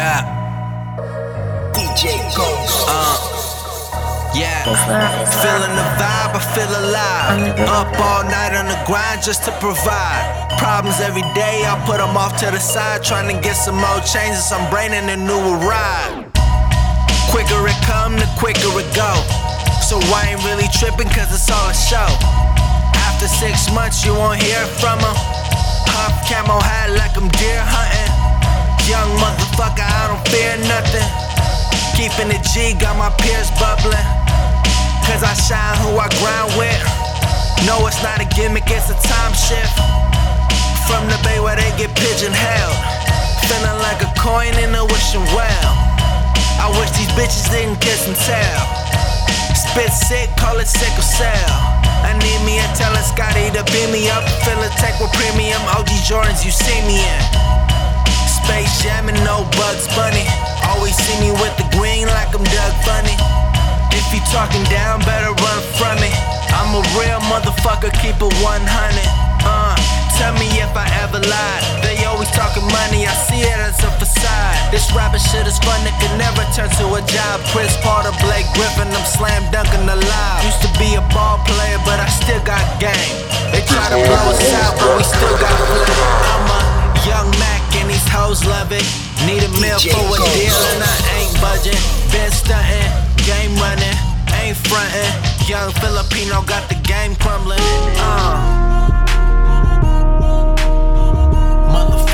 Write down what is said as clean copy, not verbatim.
Yeah. DJ Ghost. Yeah. Feeling the vibe, I feel alive. Up all night on the grind just to provide. Problems every day, I put them off to the side. Trying to get some more changes, I'm braining a newer ride. Quicker it come, the quicker it go. So I ain't really tripping, cause it's all a show. After 6 months, you won't hear from them. Huff camo hat like I'm deer hunting. Young motherfucker, I don't fear nothing. Keeping it G, got my peers bubbling. Cause I shine who I grind with. No, it's not a gimmick, it's a time shift. From the bay where they get pigeon-held. Feeling like a coin in a wishing well. I wish these bitches didn't kiss and tell. Spit sick, call it sickle cell. I need me a telescotty to beam me up. Fill a tank with premium OG Jordans you see me in. Space Jam and no Bugs Bunny. Always see me with the green like I'm Doug Funny. If you talking down, better run from me. I'm a real motherfucker, keep it 100. Tell me if I ever lied. They always talking money, I see it as a facade. This rapping shit is fun, it can never turn to a job. Chris Porter, Blake Griffin, I'm slam dunking alive. Used to be a ball player, but I still got game. They try to blow us out, but we still got flip. I'm a young Mac and these hoes love it. Need a meal for a deal and I ain't budging. Been stunting, game running, ain't fronting. Young Filipino got the game crumbling. Motherfucker.